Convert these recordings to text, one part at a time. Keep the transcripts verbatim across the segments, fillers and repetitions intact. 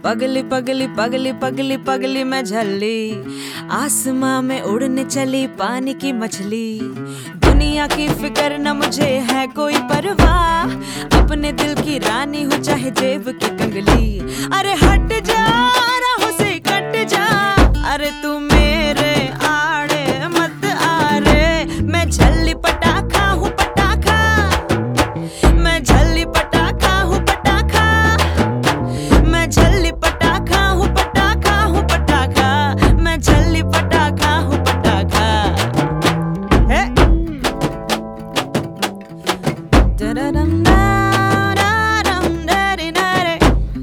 पगली पगली पगली पगली पगली मैं झल्ली, आसमां में उड़ने चली पानी की मछली। दुनिया की फिक्र न मुझे है कोई परवाह, अपने दिल की रानी हूँ चाहे जेब की कंगली। अरे हट जा राहों से कट जा, अरे तू मेरे आड़े मत आ रे। मैं झल्ली पटाखा हूँ पटाखा, मैं झल्ली पटाखा हूँ पटाखा, मैं झल्ली पटाखा हूँ पटाखा हूँ पटाखा, मैं झल्ली पटाखा हूँ पटाखा। हे दरदम दारदम दरे दरे,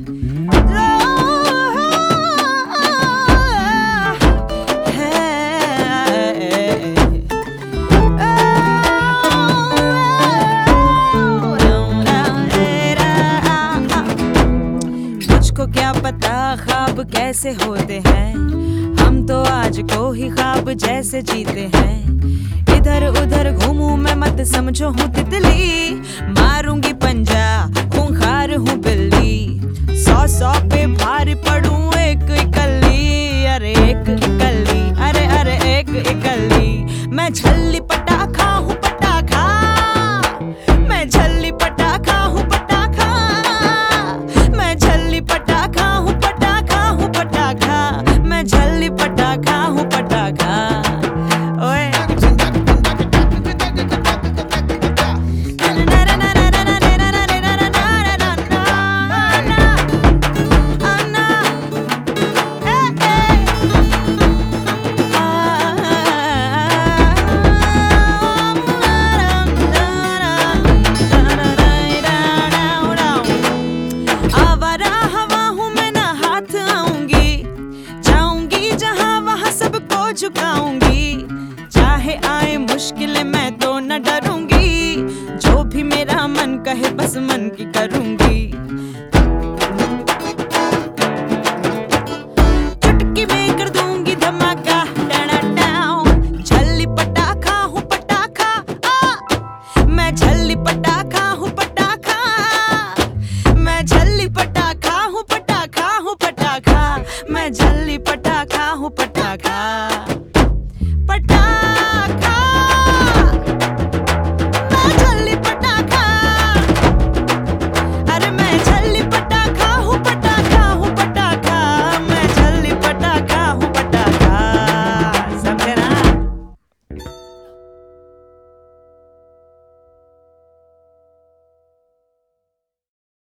मुझको क्या पता ख्वाब कैसे होते हैं, हम तो आज को ही ख्वाब जैसे जीते हैं। इधर उधर घूमूं मैं मत समझो हूँ तितली, मारूंगी पंजा खूंखार हूँ बिल्ली। सौ सौ पे भारी पड़ूं एक इकल्ली, अरे एक इकल्ली, अरे अरे एक इकल्ली। मैं झल्ली पटाखा हूँ पटाखा, मैं झल्ली पटाखा हूँ पटाखा, मैं झल्ली पटाखा हूँ पटाखा हूँ पटाखा, मैं झल्ली पटाखा हूँ पटाखा। ओए झुकाऊंगी, चाहे आए मुश्किलें मैं तो न डरूंगी। जो भी मेरा मन कहे बस मन की करूंगी। चुटकी में कर दूंगी धमाका, झल्ली पटाखा हूँ पटाखा, आ मैं झल्ली पटाखा